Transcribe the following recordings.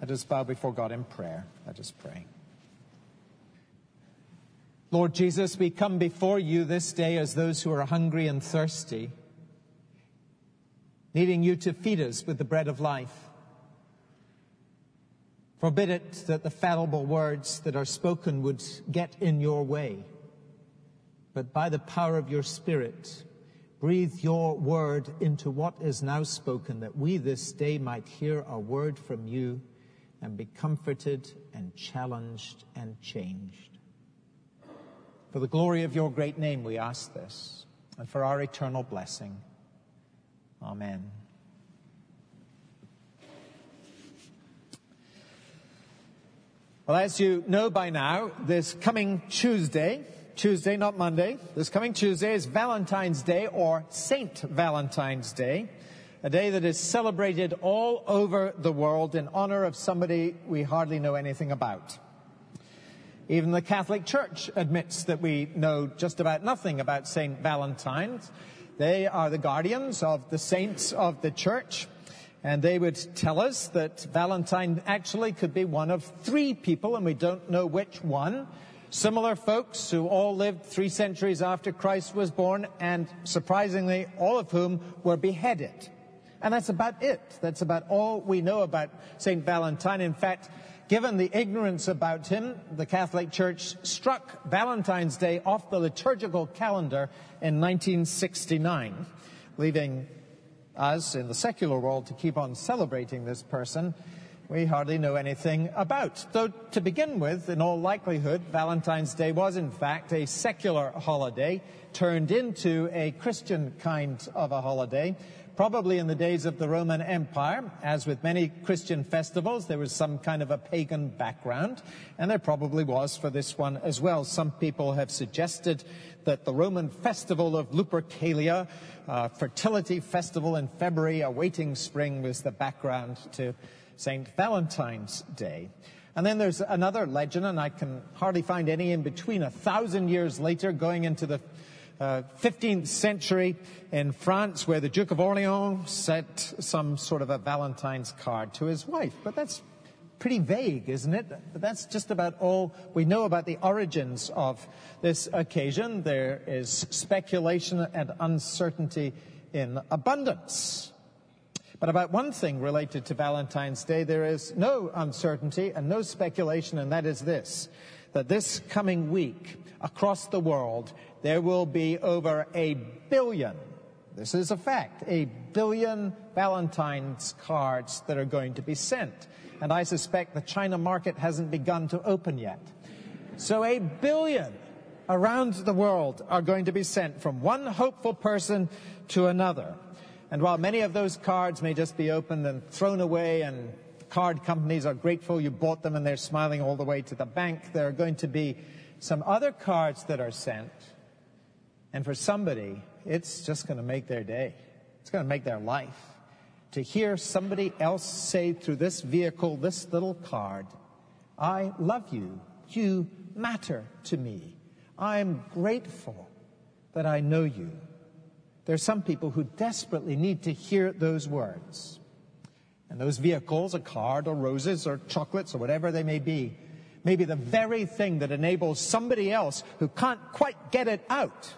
Let us bow before God in prayer. Let us pray. Lord Jesus, we come before you this day as those who are hungry and thirsty, needing you to feed us with the bread of life. Forbid it that the fallible words that are spoken would get in your way, but by the power of your Spirit, breathe your word into what is now spoken, that we this day might hear a word from you and be comforted and challenged and changed. For the glory of your great name we ask this, and for our eternal blessing. Amen. Well, as you know by now, this coming Tuesday, not Monday, this coming Tuesday is Valentine's Day, or Saint Valentine's Day, a day that is celebrated all over the world in honor of somebody we hardly know anything about. Even the Catholic Church admits that we know just about nothing about Saint Valentine. They are the guardians of the saints of the Church, and they would tell us that Valentine actually could be one of three people, and we don't know which one. Similar folks who all lived 3 centuries after Christ was born, and surprisingly, all of whom were beheaded. And that's about it. That's about all we know about St. Valentine. In fact, given the ignorance about him, the Catholic Church struck Valentine's Day off the liturgical calendar in 1969, leaving us in the secular world to keep on celebrating this person we hardly know anything about. Though, to begin with, in all likelihood, Valentine's Day was in fact a secular holiday turned into a Christian kind of a holiday, probably in the days of the Roman Empire. As with many Christian festivals, there was some kind of a pagan background, and there probably was for this one as well. Some people have suggested that the Roman festival of Lupercalia, fertility festival in February, awaiting spring, was the background to St. Valentine's Day. And then there's another legend, and I can hardly find any in between. 1,000 years later, going into the 15th century in France, where the Duke of Orleans sent some sort of a Valentine's card to his wife. But that's pretty vague, isn't it? That's just about all we know about the origins of this occasion. There is speculation and uncertainty in abundance. But about one thing related to Valentine's Day, there is no uncertainty and no speculation, and that is this, that this coming week, across the world, there will be over 1 billion, this is a fact, 1 billion Valentine's cards that are going to be sent. And I suspect the China market hasn't begun to open yet. So 1 billion around the world are going to be sent from one hopeful person to another. And while many of those cards may just be opened and thrown away, and card companies are grateful you bought them and they're smiling all the way to the bank, there are going to be some other cards that are sent. And for somebody, it's just going to make their day. It's going to make their life. To hear somebody else say through this vehicle, this little card, I love you. You matter to me. I'm grateful that I know you. There are some people who desperately need to hear those words. And those vehicles, a card or roses or chocolates or whatever they may be the very thing that enables somebody else who can't quite get it out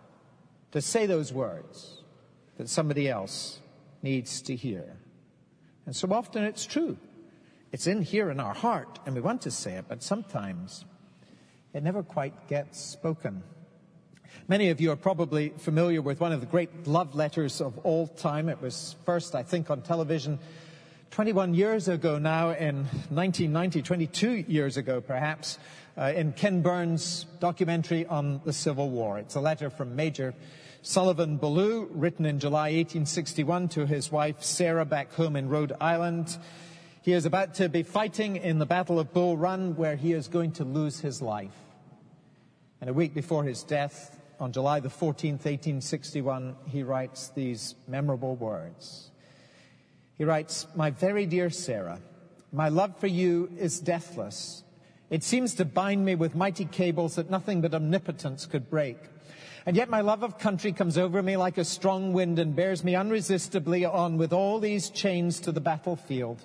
to say those words that somebody else needs to hear. And so often it's true. It's in here in our heart, and we want to say it, but sometimes it never quite gets spoken. Many of you are probably familiar with one of the great love letters of all time. It was first, I think, on television 21 years ago now, in 1990, 22 years ago perhaps, in Ken Burns' documentary on the Civil War. It's a letter from Major Sullivan Ballou, written in July 1861 to his wife Sarah back home in Rhode Island. He is about to be fighting in the Battle of Bull Run, where he is going to lose his life. And a week before his death, on July the 14th, 1861, he writes these memorable words. He writes, "My very dear Sarah, my love for you is deathless. It seems to bind me with mighty cables that nothing but omnipotence could break. And yet my love of country comes over me like a strong wind and bears me unresistably on with all these chains to the battlefield.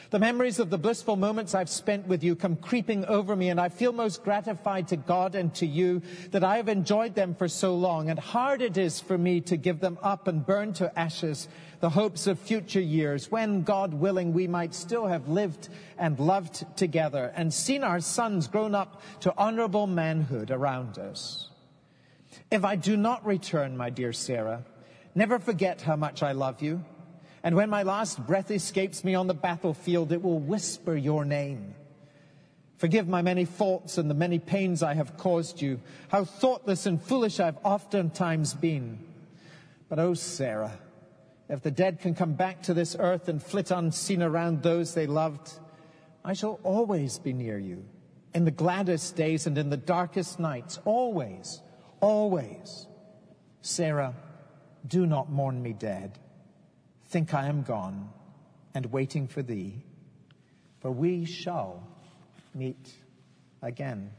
The memories of the blissful moments I've spent with you come creeping over me, and I feel most gratified to God and to you that I have enjoyed them for so long, and hard it is for me to give them up and burn to ashes the hopes of future years, when, God willing, we might still have lived and loved together and seen our sons grown up to honorable manhood around us. If I do not return, my dear Sarah, never forget how much I love you. And when my last breath escapes me on the battlefield, it will whisper your name. Forgive my many faults and the many pains I have caused you, how thoughtless and foolish I've oftentimes been. But oh, Sarah, if the dead can come back to this earth and flit unseen around those they loved, I shall always be near you, in the gladdest days and in the darkest nights, always, always. Sarah, do not mourn me dead. Think I am gone and waiting for thee, for we shall meet again.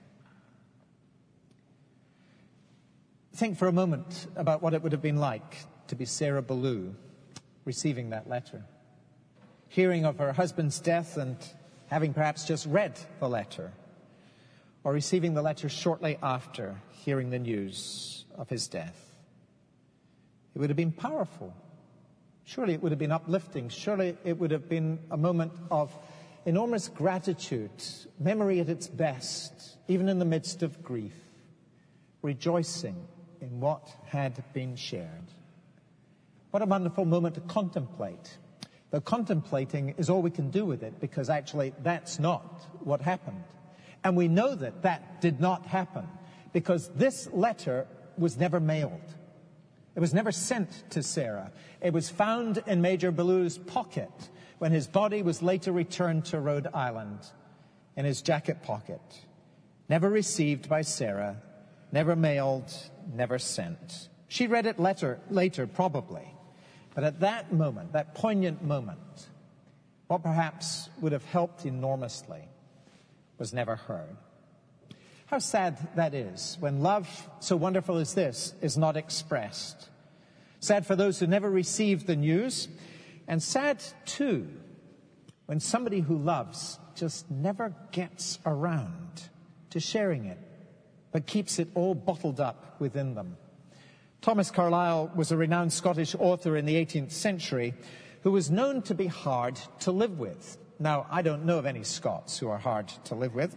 Think for a moment about what it would have been like to be Sarah Ballou receiving that letter, hearing of her husband's death and having perhaps just read the letter, or receiving the letter shortly after hearing the news of his death. It would have been powerful. Surely it would have been uplifting. Surely it would have been a moment of enormous gratitude, memory at its best, even in the midst of grief, rejoicing in what had been shared. What a wonderful moment to contemplate. Though contemplating is all we can do with it, because actually that's not what happened. And we know that that did not happen, because this letter was never mailed. It was never sent to Sarah. It was found in Major Ballou's pocket when his body was later returned to Rhode Island, in his jacket pocket. Never received by Sarah, never mailed, never sent. She read it later, probably. But at that moment, that poignant moment, what perhaps would have helped enormously was never heard. How sad that is when love so wonderful as this is not expressed. Sad for those who never received the news, and sad too when somebody who loves just never gets around to sharing it, but keeps it all bottled up within them. Thomas Carlyle was a renowned Scottish author in the 18th century who was known to be hard to live with. Now, I don't know of any Scots who are hard to live with.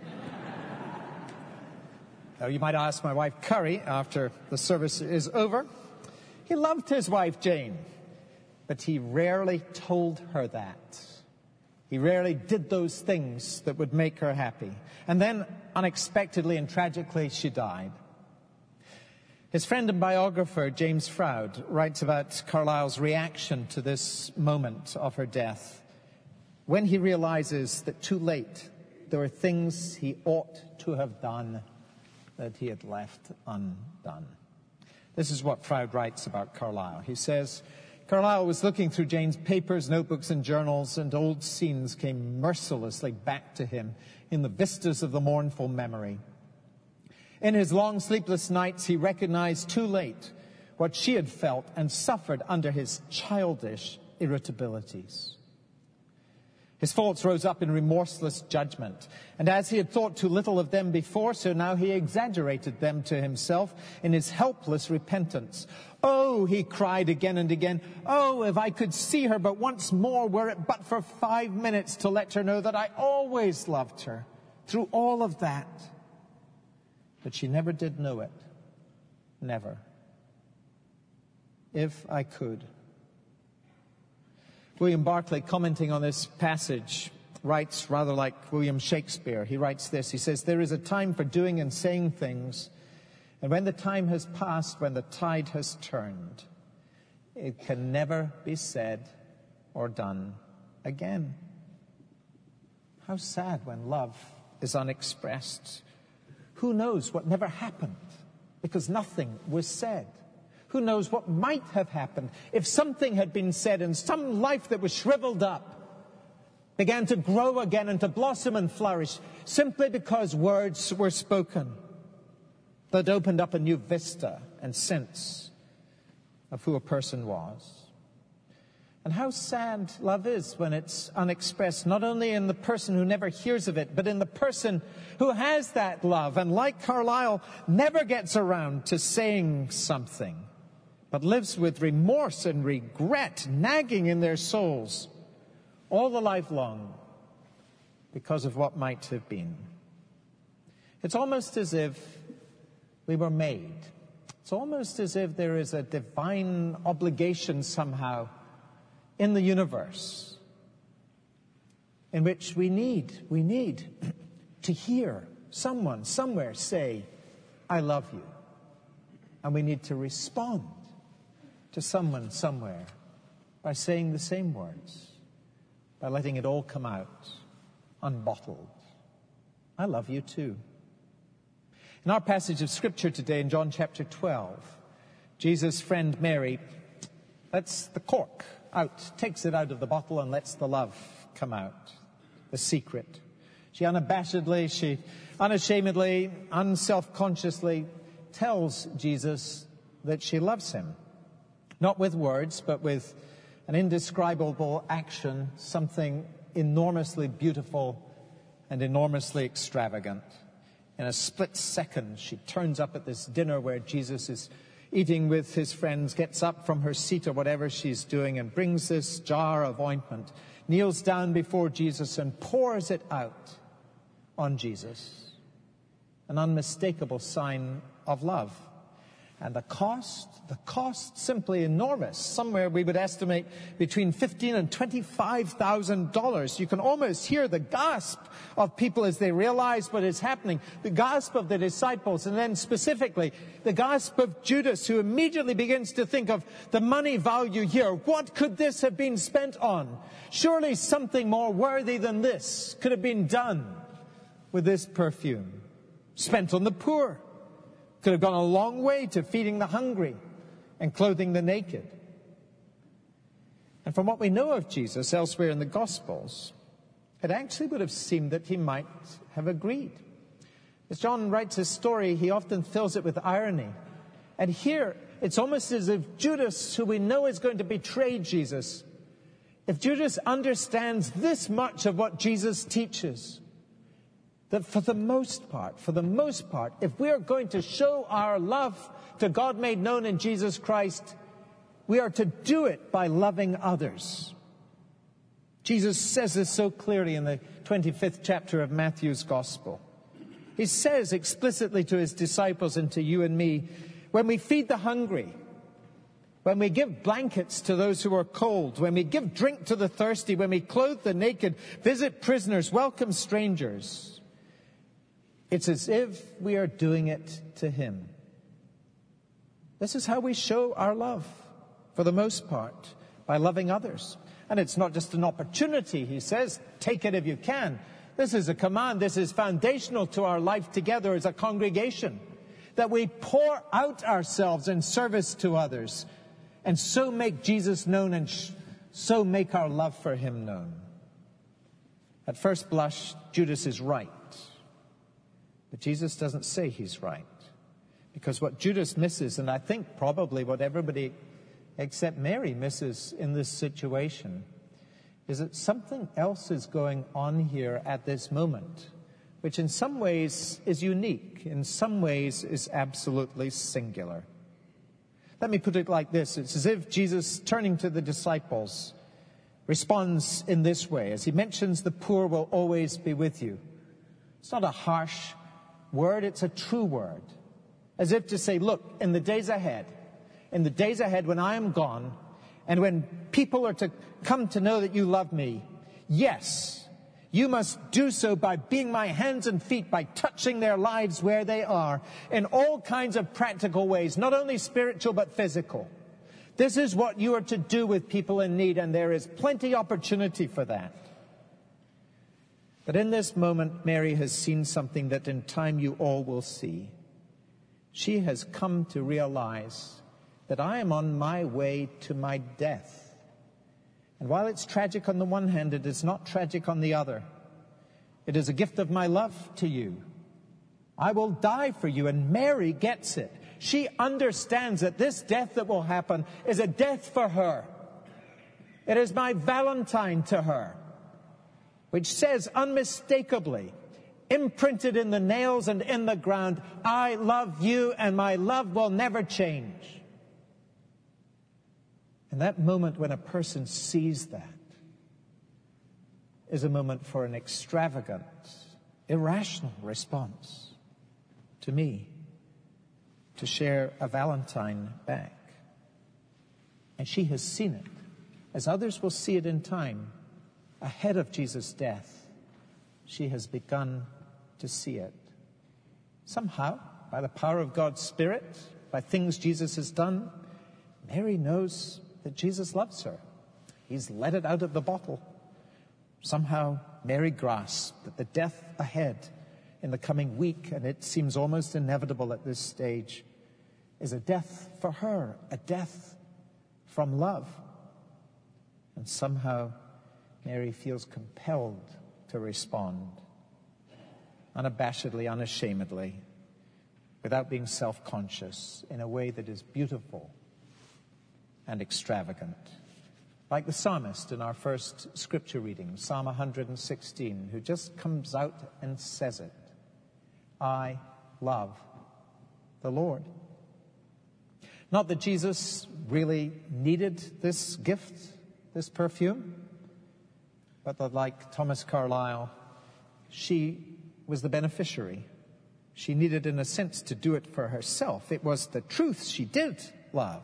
You might ask my wife Curry after the service is over. He loved his wife Jane, but he rarely told her that. He rarely did those things that would make her happy. And then, unexpectedly and tragically, she died. His friend and biographer, James Froude, writes about Carlyle's reaction to this moment of her death, when he realizes that too late there were things he ought to have done that he had left undone. This is what Froude writes about Carlyle. He says, Carlyle was looking through Jane's papers, notebooks, and journals, and old scenes came mercilessly back to him in the vistas of the mournful memory. In his long sleepless nights, he recognized too late what she had felt and suffered under his childish irritabilities. His faults rose up in remorseless judgment, and as he had thought too little of them before, so now he exaggerated them to himself in his helpless repentance. Oh, he cried again and again, oh, if I could see her but once more, were it but for 5 minutes, to let her know that I always loved her through all of that. But she never did know it. Never. If I could. William Barclay, commenting on this passage, writes rather like William Shakespeare. He writes this. He says, there is a time for doing and saying things, and when the time has passed, when the tide has turned, it can never be said or done again. How sad when love is unexpressed. Who knows what never happened because nothing was said? Who knows what might have happened if something had been said and some life that was shriveled up began to grow again and to blossom and flourish simply because words were spoken that opened up a new vista and sense of who a person was. And how sad love is when it's unexpressed, not only in the person who never hears of it, but in the person who has that love and, like Carlyle, never gets around to saying something, but lives with remorse and regret nagging in their souls all the life long because of what might have been. It's almost as if we were made. It's almost as if there is a divine obligation somehow in the universe in which we need to hear someone somewhere say, I love you. And we need to respond to someone somewhere by saying the same words, by letting it all come out unbottled. I love you too. In our passage of Scripture today in John chapter 12, Jesus' friend Mary lets the cork out, takes it out of the bottle and lets the love come out, the secret. She unabashedly, unashamedly, unself-consciously tells Jesus that she loves him. Not with words, but with an indescribable action, something enormously beautiful and enormously extravagant. In a split second, she turns up at this dinner where Jesus is eating with his friends, gets up from her seat or whatever she's doing and brings this jar of ointment, kneels down before Jesus and pours it out on Jesus. An unmistakable sign of love. And the cost simply enormous. Somewhere we would estimate between $15,000 and $25,000. You can almost hear the gasp of people as they realize what is happening. The gasp of the disciples, and then specifically the gasp of Judas, who immediately begins to think of the money value here. What could this have been spent on? Surely something more worthy than this could have been done with this perfume. Spent on the poor. Could have gone a long way to feeding the hungry and clothing the naked. And from what we know of Jesus elsewhere in the Gospels, it actually would have seemed that he might have agreed. As John writes his story, he often fills it with irony. And here, it's almost as if Judas, who we know is going to betray Jesus, if Judas understands this much of what Jesus teaches, that for the most part, if we are going to show our love to God made known in Jesus Christ, we are to do it by loving others. Jesus says this so clearly in the 25th chapter of Matthew's Gospel. He says explicitly to his disciples and to you and me, when we feed the hungry, when we give blankets to those who are cold, when we give drink to the thirsty, when we clothe the naked, visit prisoners, welcome strangers, it's as if we are doing it to him. This is how we show our love, for the most part, by loving others. And it's not just an opportunity, he says, take it if you can. This is a command. This is foundational to our life together as a congregation, that we pour out ourselves in service to others and so make Jesus known and so make our love for him known. At first blush, Judas is right. But Jesus doesn't say he's right. Because what Judas misses, and I think probably what everybody except Mary misses in this situation, is that something else is going on here at this moment, which in some ways is unique, in some ways is absolutely singular. Let me put it like this. It's as if Jesus, turning to the disciples, responds in this way. As he mentions, the poor will always be with you. It's not a harsh word, it's a true word. As if to say, look, in the days ahead when I am gone, and when people are to come to know that you love me, yes, you must do so by being my hands and feet, by touching their lives where they are, in all kinds of practical ways, not only spiritual but physical. This is what you are to do with people in need, and there is plenty opportunity for that. But in this moment, Mary has seen something that in time you all will see. She has come to realize that I am on my way to my death. And while it's tragic on the one hand, it is not tragic on the other. It is a gift of my love to you. I will die for you, and Mary gets it. She understands that this death that will happen is a death for her. It is my Valentine to her, which says unmistakably, imprinted in the nails and in the ground, I love you and my love will never change. And that moment when a person sees that is a moment for an extravagant, irrational response to me, to share a Valentine back. And she has seen it, as others will see it in time, ahead of Jesus' death. She has begun to see it. Somehow, by the power of God's Spirit, by things Jesus has done, Mary knows that Jesus loves her. He's let it out of the bottle. Somehow, Mary grasped that the death ahead in the coming week, and it seems almost inevitable at this stage, is a death for her, a death from love. And somehow, Mary feels compelled to respond, unabashedly, unashamedly, without being self-conscious, in a way that is beautiful and extravagant. Like the psalmist in our first scripture reading, Psalm 116, who just comes out and says it. I love the Lord. Not that Jesus really needed this gift, this perfume, but that, like Thomas Carlyle, she was the beneficiary. She needed, in a sense, to do it for herself. It was the truth she did love.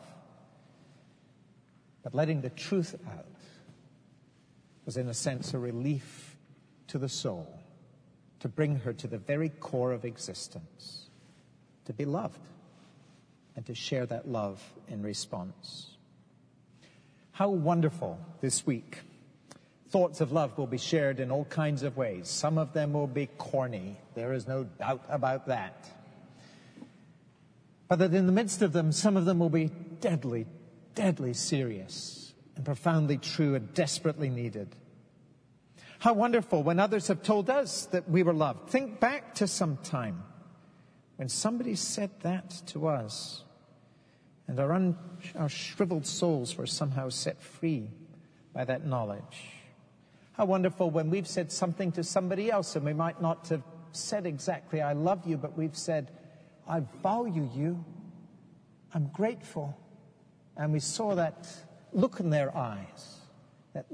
But letting the truth out was, in a sense, a relief to the soul, to bring her to the very core of existence, to be loved, and to share that love in response. How wonderful this week. Thoughts of love will be shared in all kinds of ways. Some of them will be corny. There is no doubt about that. But that in the midst of them, some of them will be deadly, deadly serious and profoundly true and desperately needed. How wonderful when others have told us that we were loved. Think back to some time when somebody said that to us, and our shriveled souls were somehow set free by that knowledge. How wonderful when we've said something to somebody else, and we might not have said exactly, I love you, but we've said, I value you, I'm grateful. And we saw that look in their eyes, that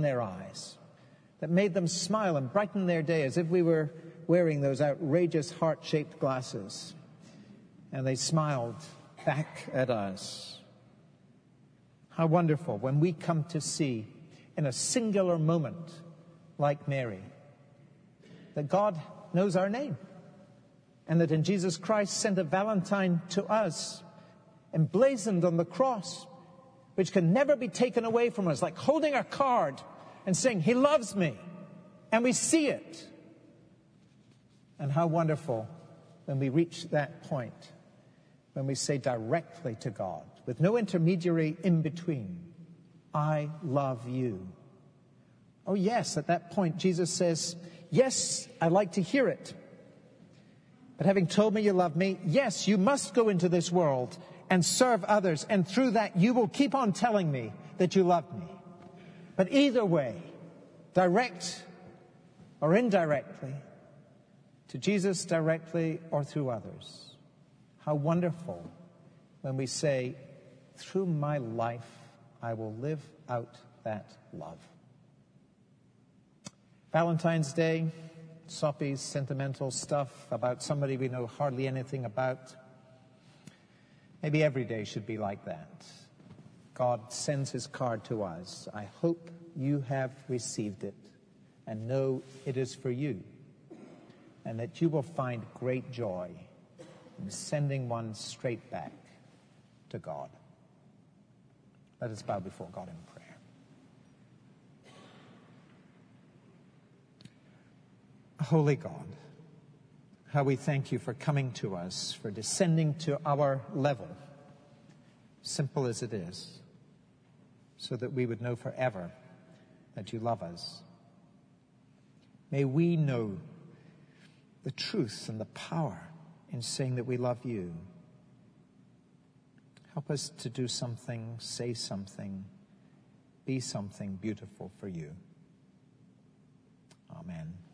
made them smile and brighten their day as if we were wearing those outrageous heart-shaped glasses. And they smiled back at us. How wonderful when we come to see in a singular moment like Mary that God knows our name, and that in Jesus Christ sent a Valentine to us, emblazoned on the cross, which can never be taken away from us, like holding a card and saying, He loves me, and we see it. And how wonderful when we reach that point, when we say directly to God, with no intermediary in between, I love you. Oh yes, at that point Jesus says, yes, I'd like to hear it. But having told me you love me, yes, you must go into this world and serve others, and through that you will keep on telling me that you love me. But either way, direct or indirectly, to Jesus directly or through others, how wonderful when we say, through my life, I will live out that love. Valentine's Day, soppy, sentimental stuff about somebody we know hardly anything about. Maybe every day should be like that. God sends His card to us. I hope you have received it and know it is for you, and that you will find great joy in sending one straight back to God. Let us bow before God in prayer. Holy God, how we thank you for coming to us, for descending to our level, simple as it is, so that we would know forever that you love us. May we know the truth and the power in saying that we love you. Help us to do something, say something be something beautiful for you. Amen.